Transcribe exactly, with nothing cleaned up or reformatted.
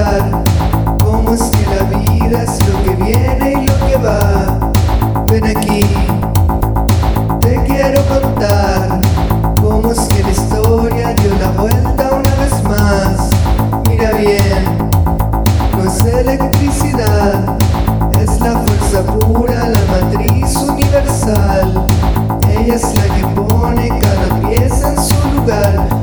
contar cómo es que la vida es lo que viene y lo que va. Ven aquí, te quiero contar cómo es que la historia dio la vuelta una vez más. Mira bien, no es electricidad, es la fuerza pura, la matriz universal. Ella es la que pone cada pieza en su lugar.